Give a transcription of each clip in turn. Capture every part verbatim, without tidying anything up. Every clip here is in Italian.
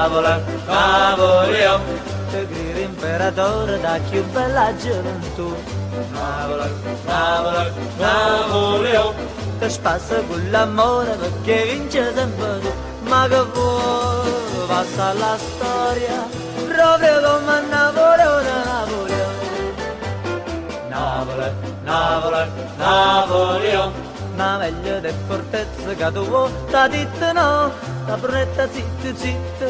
Napoli, Napoli, oh. Te grida imperatore da più bella gioventù. Napoli, Napoli, Napoli, oh. Te spassa con l'amore perché vince sempre tu. Ma che vuoi, passa la storia proprio come a Napoleone, Napoleone. Napoli, Napoli, Napoli, oh. Ma meglio del fortezza che tu vuoi, ta ditta no, la brunetta zitta zitta.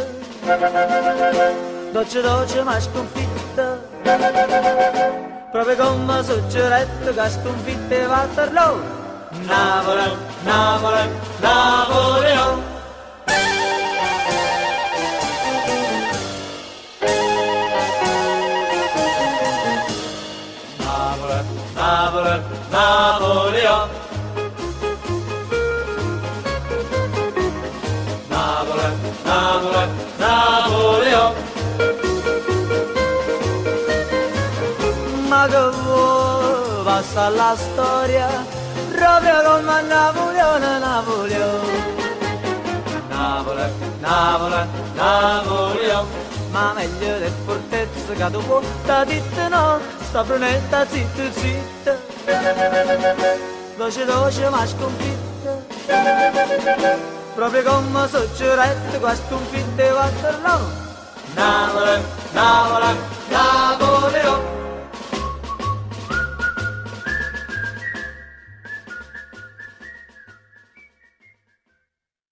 Dolce dolce ma sconfitta, proprio come succeretto che sconfitte Waterloo. Napoli, Napoli, Napoli, oh. Napoli, Napoli, Napoli, oh. Napoli, Napoli, Napoli, oh. Ma che vuoi, passa la storia proprio come a Napoleone, Napoleone. Napoli, Napoli, Napoli, oh. Ma meglio del fortezza che tu vuoi, ta ditta no, sta brunetta zitta zitta. Dolce dolce ma sconfitta, proprio come succeretto qua sconfitte Waterloo. Napoli, Napoli,